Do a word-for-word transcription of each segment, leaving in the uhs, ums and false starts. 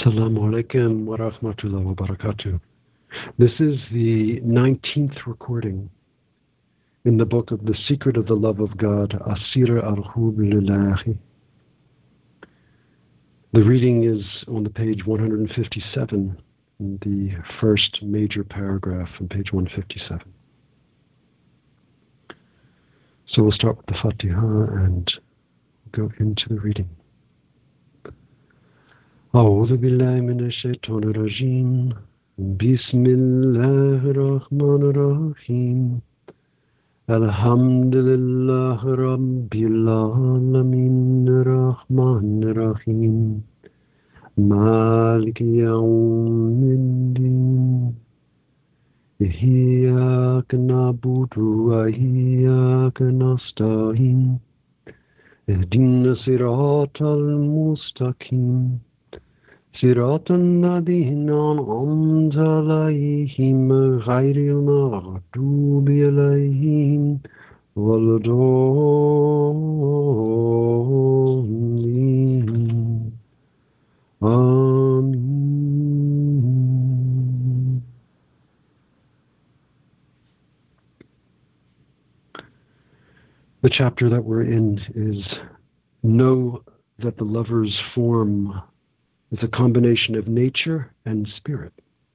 Assalamu alaikum wa rahmatullahi wa barakatuh. This is the nineteenth recording in the book of The Secret of the Love of God, Asir al-Hub Lillahi. The reading is on the page one hundred fifty-seven, in the first major paragraph on page one fifty-seven. So we'll start with the Fatiha and go into the reading. أعوذ بالله من الشيطان الرجيم بسم الله الرحمن الرحيم الحمد لله رب العالمين الرحمن الرحيم مالك يوم الدين إياك نعبد وإياك نستعين اهدنا الصراط المستقيم صراط الذين أنعمت عليهم غير المغضوب عليهم ولا الضالين آمين. The chapter that we're in is Know that the lover's form is a combination of nature and spirit.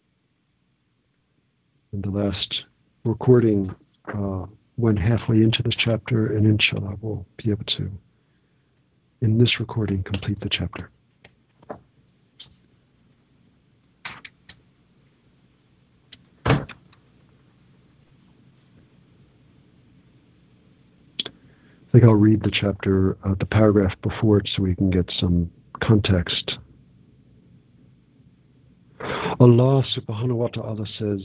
And the last recording uh, went halfway into this chapter, and inshallah we'll be able to, in this recording, complete the chapter. I think I'll read the chapter, uh, the paragraph before it, so we can get some context. Allah subhanahu wa ta'ala says,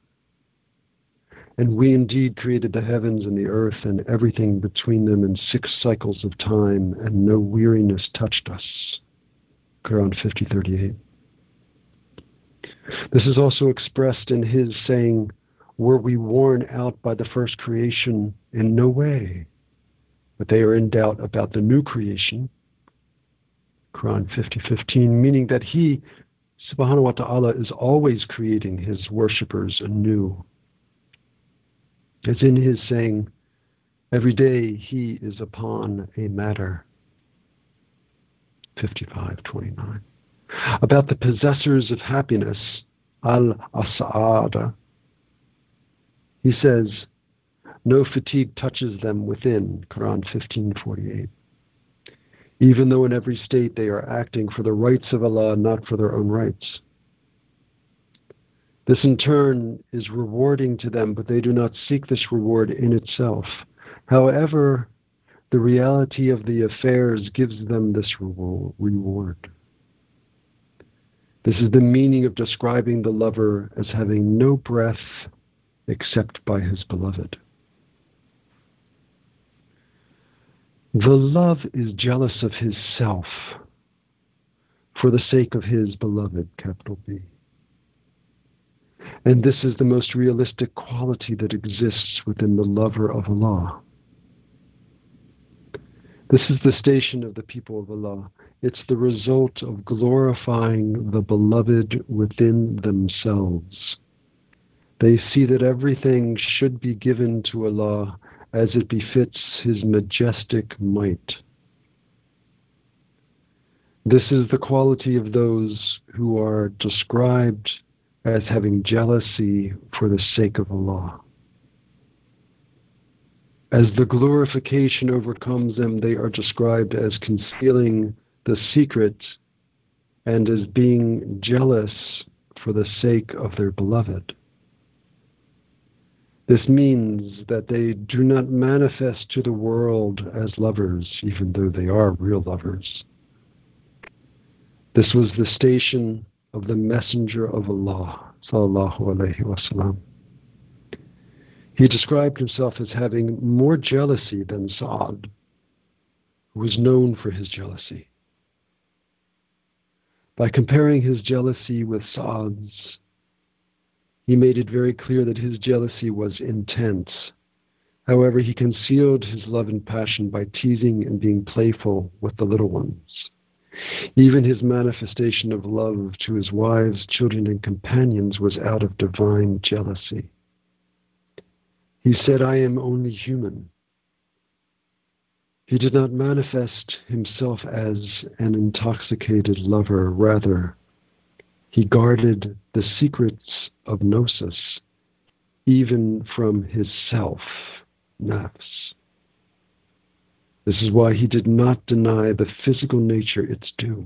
and we indeed created the heavens and the earth and everything between them in six cycles of time, and no weariness touched us. Quran fifty thirty-eight. This is also expressed in his saying, were we worn out by the first creation? In no way. But they are in doubt about the new creation. Quran fifty fifteen, meaning that he, Subhanahu wa ta'ala, is always creating his worshippers anew. As in his saying, every day he is upon a matter. fifty-five twenty-nine. About the possessors of happiness, al-as'ada, he says, no fatigue touches them within. Quran fifteen forty-eight. Even though in every state they are acting for the rights of Allah, not for their own rights. This in turn is rewarding to them, but they do not seek this reward in itself. However, the reality of the affairs gives them this reward. This is the meaning of describing the lover as having no breath except by his beloved. The love is jealous of his self for the sake of his beloved, capital B. And this is the most realistic quality that exists within the lover of Allah. This is the station of the people of Allah. It's the result of glorifying the beloved within themselves. They see that everything should be given to Allah as it befits his majestic might. This is the quality of those who are described as having jealousy for the sake of Allah. As the glorification overcomes them, they are described as concealing the secret and as being jealous for the sake of their beloved. This means that they do not manifest to the world as lovers, even though they are real lovers. This was the station of the Messenger of Allah, sallallahu alaihi wasallam. He described himself as having more jealousy than Sa'ad, who was known for his jealousy. By comparing his jealousy with Sa'ad's, he made it very clear that his jealousy was intense. However, he concealed his love and passion by teasing and being playful with the little ones. Even his manifestation of love to his wives, children, and companions was out of divine jealousy. He said, I am only human. He did not manifest himself as an intoxicated lover. Rather, he guarded the secrets of gnosis, even from his self, nafs. This is why he did not deny the physical nature its due,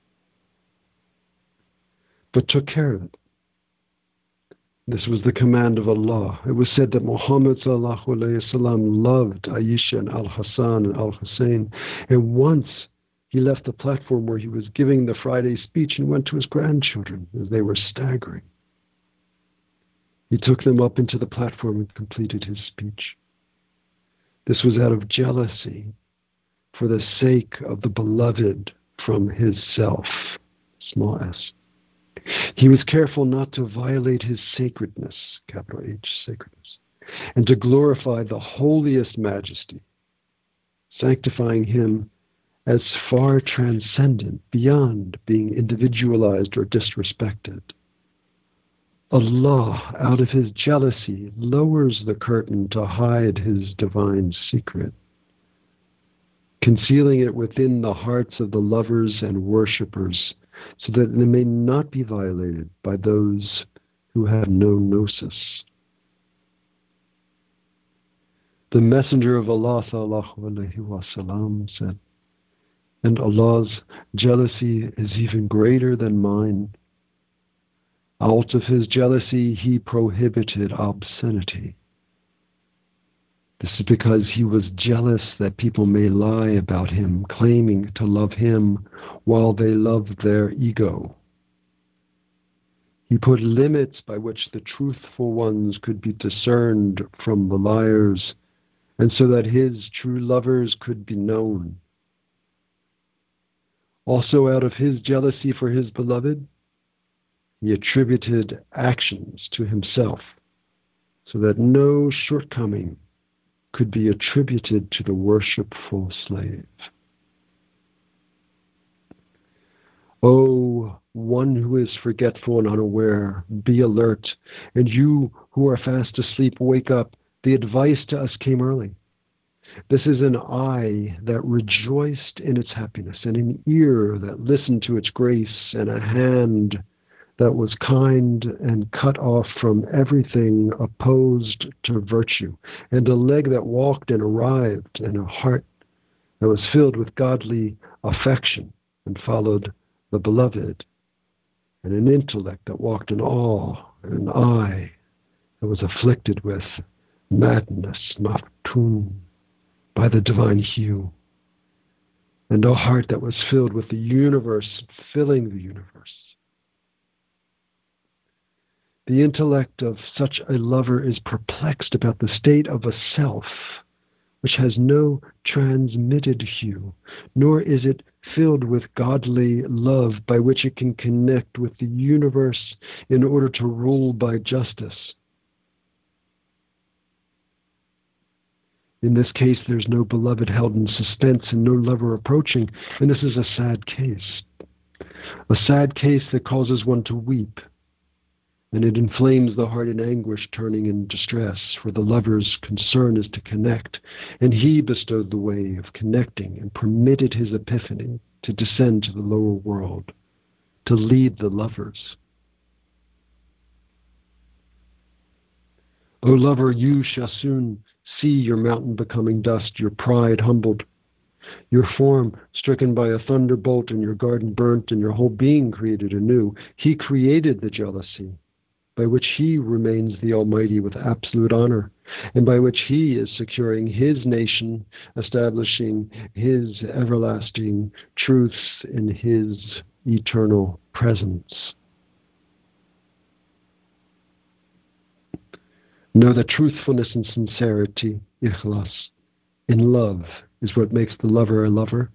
but took care of it. This was the command of Allah. It was said that Muhammad sallallahu alayhi wasallam loved Aisha and Al-Hassan and Al-Hussein, and once he left the platform where he was giving the Friday speech and went to his grandchildren as they were staggering. He took them up into the platform and completed his speech. This was out of jealousy, for the sake of the beloved from his self, small s. He was careful not to violate his sacredness, capital H, sacredness, and to glorify the holiest majesty, sanctifying him as far transcendent, beyond being individualized or disrespected. Allah, out of his jealousy, lowers the curtain to hide his divine secret, concealing it within the hearts of the lovers and worshippers, so that it may not be violated by those who have no gnosis. The Messenger of Allah sallallahu alaihi wasallam said, and Allah's jealousy is even greater than mine. Out of his jealousy, he prohibited obscenity. This is because he was jealous that people may lie about him, claiming to love him while they loved their ego. He put limits by which the truthful ones could be discerned from the liars, and so that his true lovers could be known. Also, out of his jealousy for his beloved, he attributed actions to himself, so that no shortcoming could be attributed to the worshipful slave. O one who is forgetful and unaware, be alert, and you who are fast asleep, wake up. The advice to us came early. This is an eye that rejoiced in its happiness, and an ear that listened to its grace, and a hand that was kind and cut off from everything opposed to virtue, and a leg that walked and arrived, and a heart that was filled with godly affection and followed the beloved, and an intellect that walked in awe, and an eye that was afflicted with madness, maftun, by the divine hue, and a heart that was filled with the universe, filling the universe. The intellect of such a lover is perplexed about the state of a self which has no transmitted hue, nor is it filled with godly love by which it can connect with the universe in order to rule by justice. In this case, there's no beloved held in suspense and no lover approaching, and this is a sad case. A sad case that causes one to weep, and it inflames the heart in anguish, turning in distress, for the lover's concern is to connect, and he bestowed the way of connecting and permitted his epiphany to descend to the lower world, to lead the lovers. O lover, you shall soon see your mountain becoming dust, your pride humbled, your form stricken by a thunderbolt, and your garden burnt, and your whole being created anew. He created the jealousy, by which he remains the Almighty with absolute honor, and by which he is securing his nation, establishing his everlasting truths in his eternal presence. Know that truthfulness and sincerity, ikhlas, in love is what makes the lover a lover.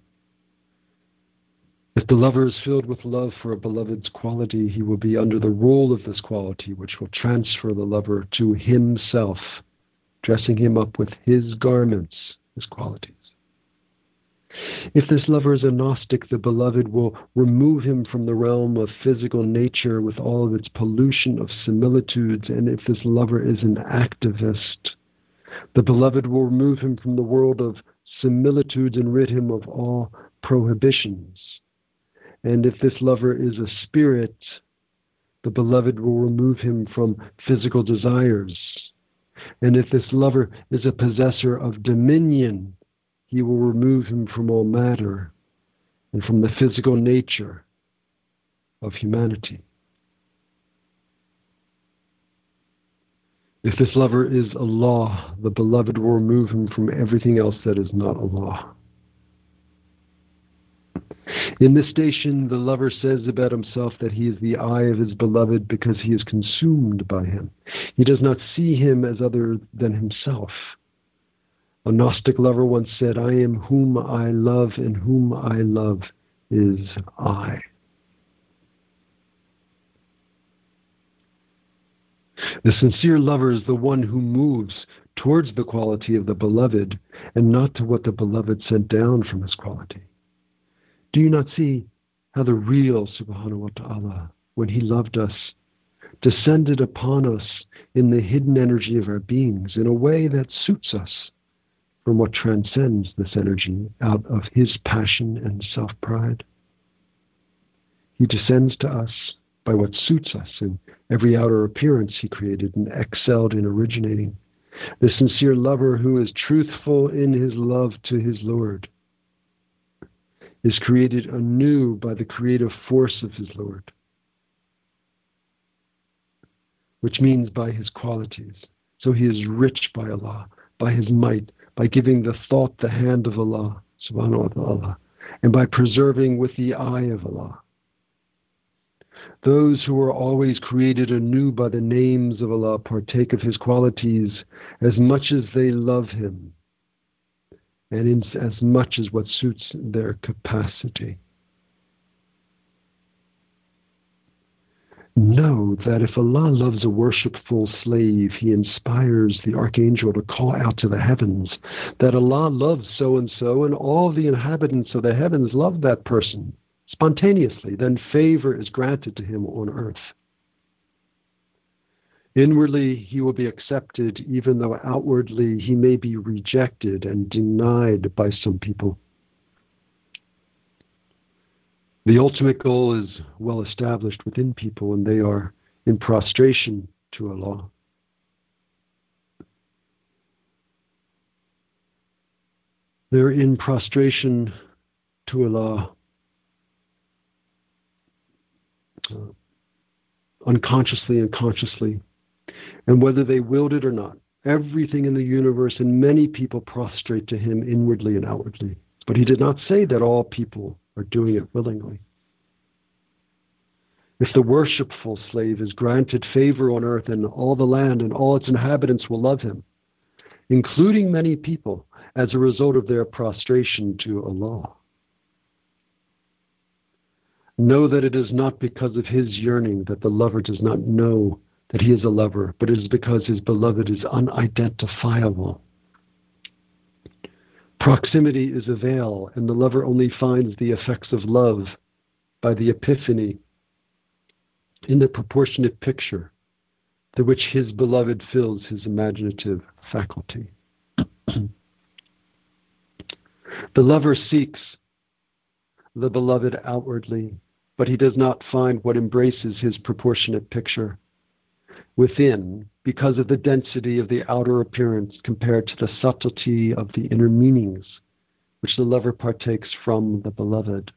If the lover is filled with love for a beloved's quality, he will be under the rule of this quality, which will transfer the lover to himself, dressing him up with his garments, his qualities. If this lover is a Gnostic, the beloved will remove him from the realm of physical nature with all of its pollution of similitudes. And if this lover is an activist, the beloved will remove him from the world of similitudes and rid him of all prohibitions. And if this lover is a spirit, the beloved will remove him from physical desires. And if this lover is a possessor of dominion, he will remove him from all matter and from the physical nature of humanity. If this lover is Allah, the beloved will remove him from everything else that is not Allah. In this station, the lover says about himself that he is the eye of his beloved because he is consumed by him. He does not see him as other than himself. A Gnostic lover once said, I am whom I love, and whom I love is I. The sincere lover is the one who moves towards the quality of the beloved and not to what the beloved sent down from his quality. Do you not see how the real Subhanahu wa ta'ala, when he loved us, descended upon us in the hidden energy of our beings in a way that suits us from what transcends this energy out of his passion and self-pride? He descends to us by what suits us in every outer appearance he created and excelled in originating. The sincere lover who is truthful in his love to his Lord is created anew by the creative force of his Lord, which means by his qualities. So he is rich by Allah, by his might, by giving the thought the hand of Allah, subhanahu wa ta'ala, and by preserving with the eye of Allah. Those who are always created anew by the names of Allah partake of his qualities as much as they love him, and in as much as what suits their capacity. Know that if Allah loves a worshipful slave, he inspires the archangel to call out to the heavens that Allah loves so-and-so, and all the inhabitants of the heavens love that person spontaneously. Then favor is granted to him on earth. Inwardly, he will be accepted, even though outwardly he may be rejected and denied by some people. The ultimate goal is well established within people, and they are in prostration to Allah. They're in prostration to Allah uh, unconsciously and consciously. And whether they willed it or not, everything in the universe and many people prostrate to him inwardly and outwardly. But he did not say that all people are doing it willingly. If the worshipful slave is granted favor on earth, and all the land and all its inhabitants will love him, including many people, as a result of their prostration to Allah. Know that it is not because of his yearning that the lover does not know that he is a lover, but it is because his beloved is unidentifiable. Proximity is a veil, and the lover only finds the effects of love by the epiphany in the proportionate picture through which his beloved fills his imaginative faculty. The lover seeks the beloved outwardly, but he does not find what embraces his proportionate picture within, because of the density of the outer appearance compared to the subtlety of the inner meanings which the lover partakes from the beloved.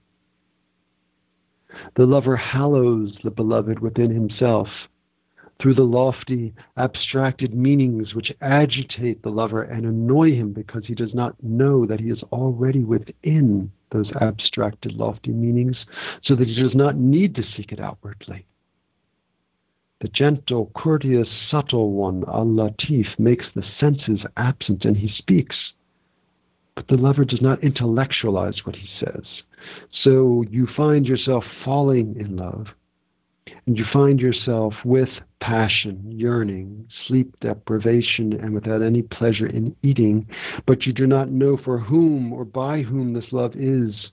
The lover hallows the beloved within himself through the lofty, abstracted meanings which agitate the lover and annoy him, because he does not know that he is already within those abstracted, lofty meanings, so that he does not need to seek it outwardly. The gentle, courteous, subtle one, Al-Latif, makes the senses absent, and he speaks. But the lover does not intellectualize what he says. So you find yourself falling in love, and you find yourself with passion, yearning, sleep deprivation, and without any pleasure in eating, but you do not know for whom or by whom this love is.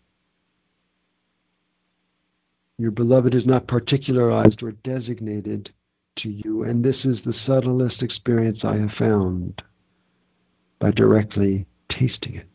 Your beloved is not particularized or designated to you, and this is the subtlest experience I have found by directly tasting it.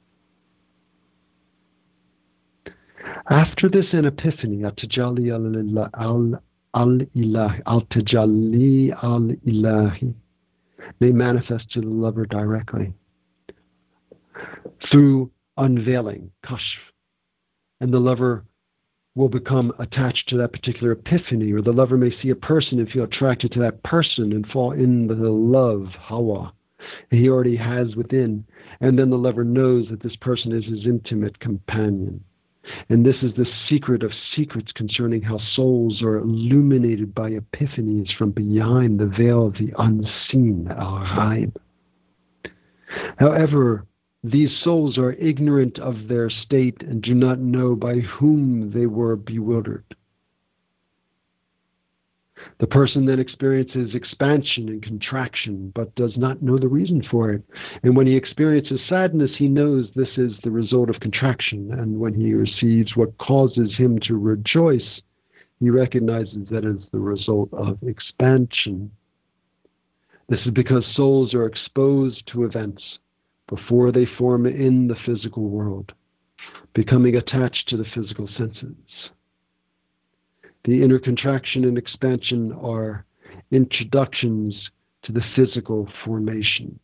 After this, an epiphany, al-tajalli al-ilahi, al-tajalli al-ilahi, may manifest to the lover directly through unveiling, kashf, and the lover will become attached to that particular epiphany, or the lover may see a person and feel attracted to that person and fall in the love, hawa, he already has within, and then the lover knows that this person is his intimate companion. And this is the secret of secrets concerning how souls are illuminated by epiphanies from behind the veil of the unseen, al-ghaib. However, these souls are ignorant of their state and do not know by whom they were bewildered. The person then experiences expansion and contraction, but does not know the reason for it. And when he experiences sadness, he knows this is the result of contraction. And when he receives what causes him to rejoice, he recognizes that as the result of expansion. This is because souls are exposed to events before they form in the physical world, becoming attached to the physical senses. The inner contraction and expansion are introductions to the physical formation.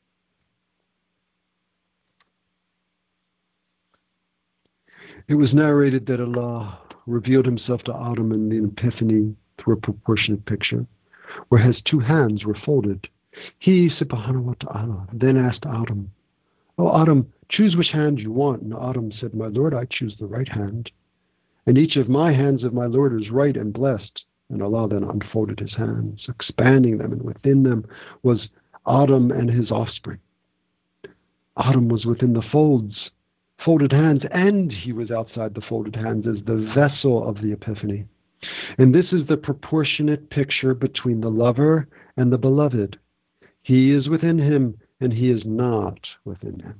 It was narrated that Allah revealed himself to Adam in the Epiphany through a proportionate picture, where his two hands were folded. He, subhanahu wa ta'ala, then asked Adam, "Oh Adam, choose which hand you want." And Adam said, "My Lord, I choose the right hand. And each of my hands of my Lord is right and blessed." And Allah then unfolded his hands, expanding them, and within them was Adam and his offspring. Adam was within the folds, folded hands, and he was outside the folded hands as the vessel of the Epiphany. And this is the proportionate picture between the lover and the beloved. He is within him, and he is not within him.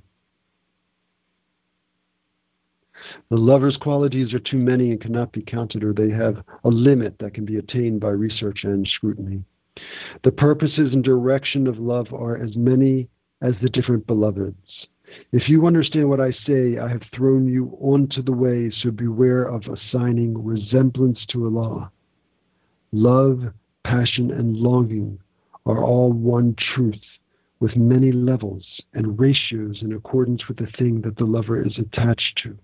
The lover's qualities are too many and cannot be counted, or they have a limit that can be attained by research and scrutiny. The purposes and direction of love are as many as the different beloveds. If you understand what I say, I have thrown you onto the way, so beware of assigning resemblance to Allah. Love, passion, and longing are all one truth, with many levels and ratios in accordance with the thing that the lover is attached to.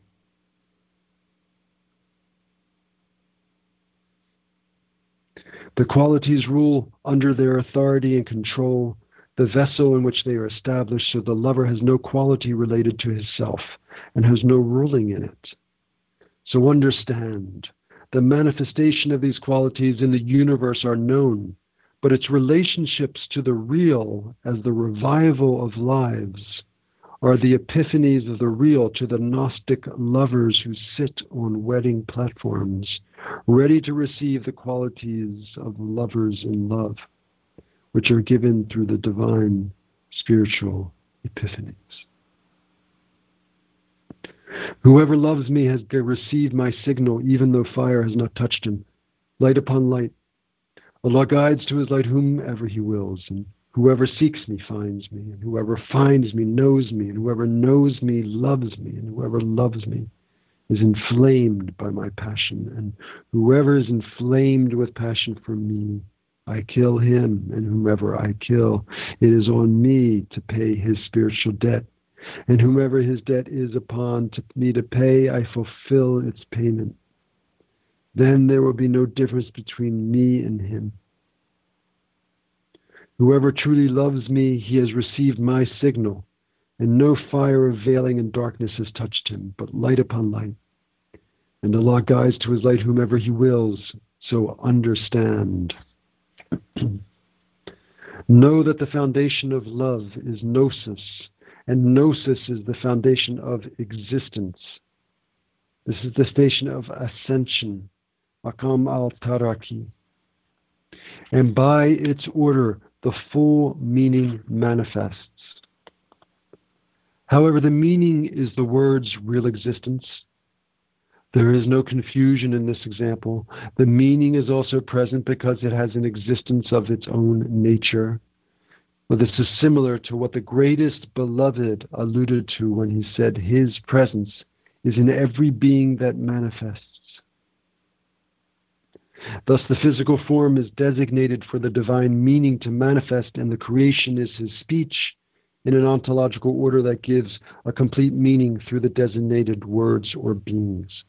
The qualities rule under their authority and control the vessel in which they are established, so the lover has no quality related to his self and has no ruling in it. So understand, the manifestation of these qualities in the universe are known, but its relationships to the real as the revival of lives are the epiphanies of the real to the Gnostic lovers who sit on wedding platforms, ready to receive the qualities of lovers in love, which are given through the divine spiritual epiphanies. Whoever loves me has received my signal, even though fire has not touched him. Light upon light. Allah guides to his light whomever he wills, and whoever seeks me finds me, and whoever finds me knows me, and whoever knows me loves me, and whoever loves me is inflamed by my passion, and whoever is inflamed with passion for me, I kill him, and whomever I kill, it is on me to pay his spiritual debt, and whomever his debt is upon to me to pay, I fulfill its payment. Then there will be no difference between me and him. Whoever truly loves me, he has received my signal, and no fire of veiling and darkness has touched him, but light upon light. And Allah guides to his light whomever he wills, so understand. Know that the foundation of love is gnosis, and gnosis is the foundation of existence. This is the station of ascension, Maqam al-Taraki, and by its order the full meaning manifests. However, the meaning is the word's real existence. There is no confusion in this example. The meaning is also present because it has an existence of its own nature. Well, this is similar to what the greatest beloved alluded to when he said his presence is in every being that manifests. Thus, the physical form is designated for the divine meaning to manifest, and the creation is his speech in an ontological order that gives a complete meaning through the designated words or beings.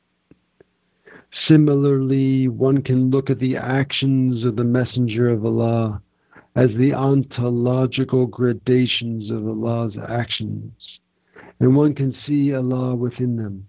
Similarly, one can look at the actions of the Messenger of Allah as the ontological gradations of Allah's actions, and one can see Allah within them.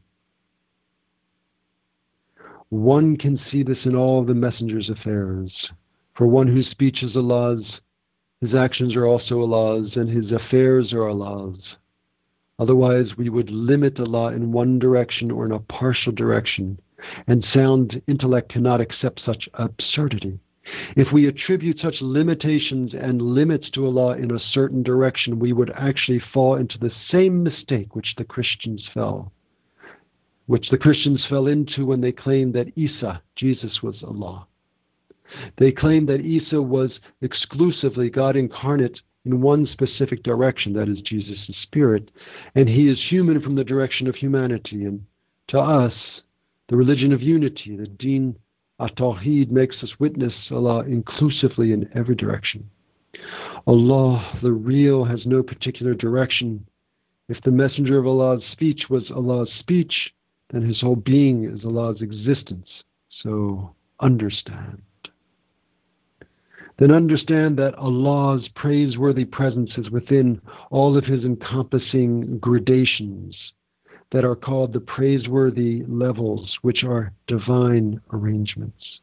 One can see this in all the Messenger's affairs. For one whose speech is Allah's, his actions are also Allah's, and his affairs are Allah's. Otherwise, we would limit Allah in one direction or in a partial direction, and sound intellect cannot accept such absurdity. If we attribute such limitations and limits to Allah in a certain direction, we would actually fall into the same mistake which the Christians fell, which the Christians fell into when they claimed that Isa, Jesus, was Allah. They claimed that Isa was exclusively God incarnate in one specific direction, that is Jesus' spirit, and he is human from the direction of humanity. And to us, the religion of unity, the Deen at-Tawheed, makes us witness Allah inclusively in every direction. Allah, the real, has no particular direction. If the Messenger of Allah's speech was Allah's speech, then his whole being is Allah's existence. So understand. Then understand that Allah's praiseworthy presence is within all of his encompassing gradations that are called the praiseworthy levels, which are divine arrangements.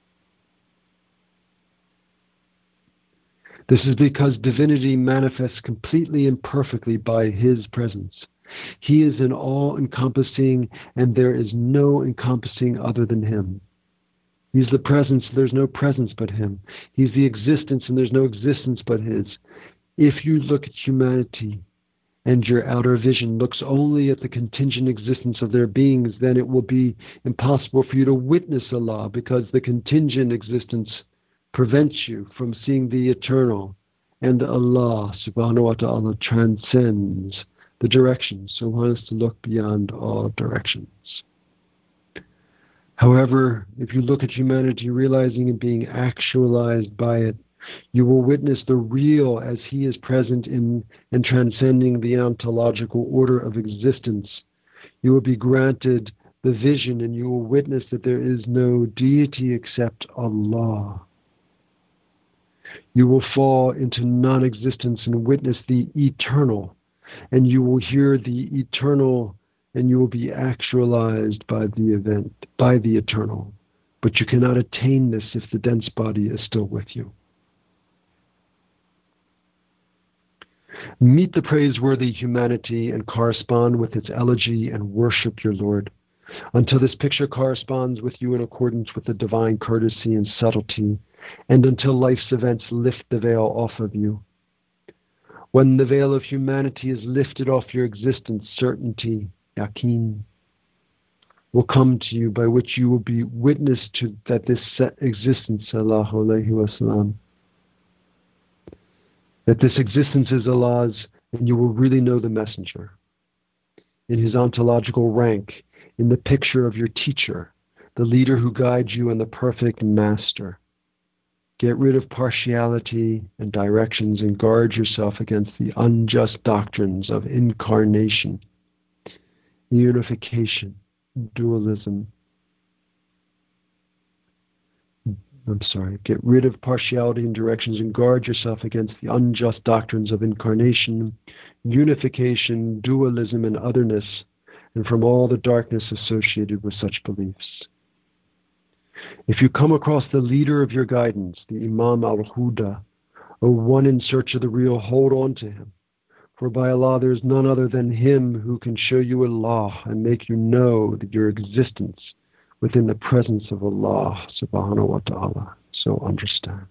This is because divinity manifests completely and perfectly by his presence. He is an all-encompassing, and there is no encompassing other than him. He's the presence, there's no presence but him. He's the existence, and there's no existence but his. If you look at humanity, and your outer vision looks only at the contingent existence of their beings, then it will be impossible for you to witness Allah, because the contingent existence prevents you from seeing the eternal, and Allah subhanahu wa ta'ala transcends the directions, so one has to look beyond all directions. However, if you look at humanity realizing and being actualized by it, you will witness the real as he is present in and transcending the ontological order of existence. You will be granted the vision, and you will witness that there is no deity except Allah. You will fall into non-existence and witness the eternal, and you will hear the eternal, and you will be actualized by the event, by the eternal. But you cannot attain this if the dense body is still with you. Meet the praiseworthy humanity and correspond with its elegy and worship your Lord, until this picture corresponds with you in accordance with the divine courtesy and subtlety, and until life's events lift the veil off of you. When the veil of humanity is lifted off your existence, certainty, yaqeen, will come to you, by which you will be witness to that this existence, sallallahu alayhi wa sallam, that this existence is Allah's, and you will really know the Messenger in his ontological rank, in the picture of your teacher, the leader who guides you, and the perfect master. Get rid of partiality and directions, and guard yourself against the unjust doctrines of incarnation, unification, dualism. I'm sorry, get rid of partiality and directions, and guard yourself against the unjust doctrines of incarnation, unification, dualism, and otherness, and from all the darkness associated with such beliefs. If you come across the leader of your guidance, the Imam al-Huda, or one in search of the real, hold on to him. For by Allah there is none other than him who can show you Allah and make you know that your existence within the presence of Allah subhanahu wa ta'ala. So understand.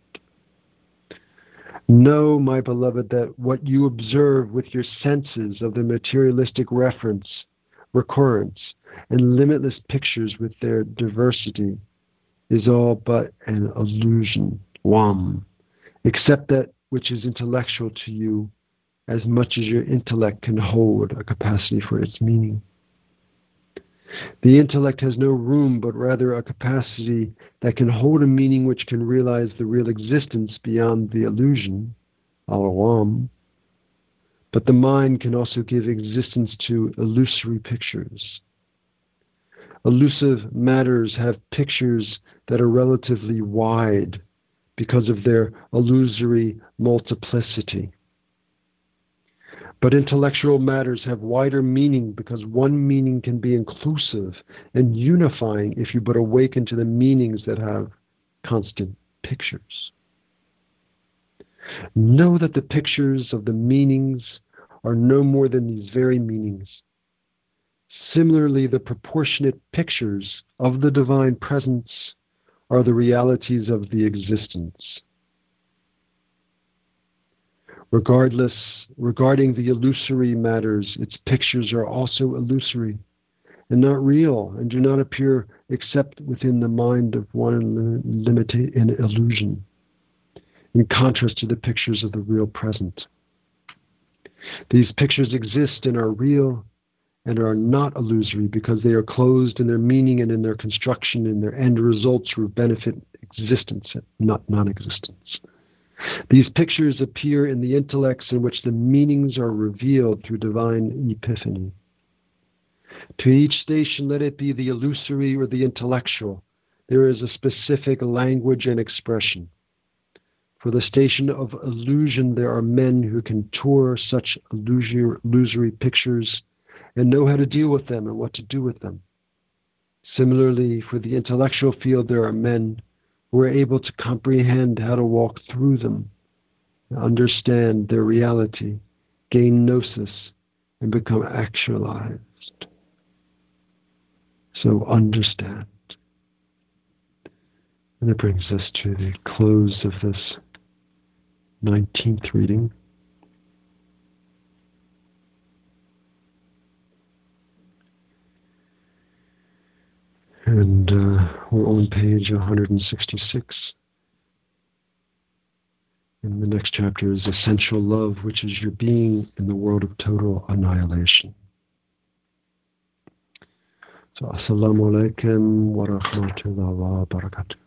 Know, my beloved, that what you observe with your senses of the materialistic reference, recurrence, and limitless pictures with their diversity is all but an illusion, wam, except that which is intellectual to you, as much as your intellect can hold a capacity for its meaning. The intellect has no room, but rather a capacity that can hold a meaning which can realize the real existence beyond the illusion, al-awam. But the mind can also give existence to illusory pictures. Elusive matters have pictures that are relatively wide because of their illusory multiplicity. But intellectual matters have wider meaning because one meaning can be inclusive and unifying if you but awaken to the meanings that have constant pictures. Know that the pictures of the meanings are no more than these very meanings. Similarly, the proportionate pictures of the divine presence are the realities of the existence. Regardless, regarding the illusory matters, its pictures are also illusory and not real, and do not appear except within the mind of one limited in illusion, in contrast to the pictures of the real present. These pictures exist and are real and are not illusory because they are closed in their meaning and in their construction, and their end results will benefit existence, not non-existence. These pictures appear in the intellects in which the meanings are revealed through divine epiphany. To each station, let it be the illusory or the intellectual, there is a specific language and expression. For the station of illusion, there are men who can tour such illusory pictures and know how to deal with them and what to do with them. Similarly, for the intellectual field, there are men who are able to comprehend how to walk through them, understand their reality, gain gnosis, and become actualized. So understand. And it brings us to the close of this nineteenth reading. And uh, we're on page one hundred sixty-six. And the next chapter is Essential Love, which is your being in the world of total annihilation. So, Assalamu alaikum wa rahmatullahi wa barakatuh.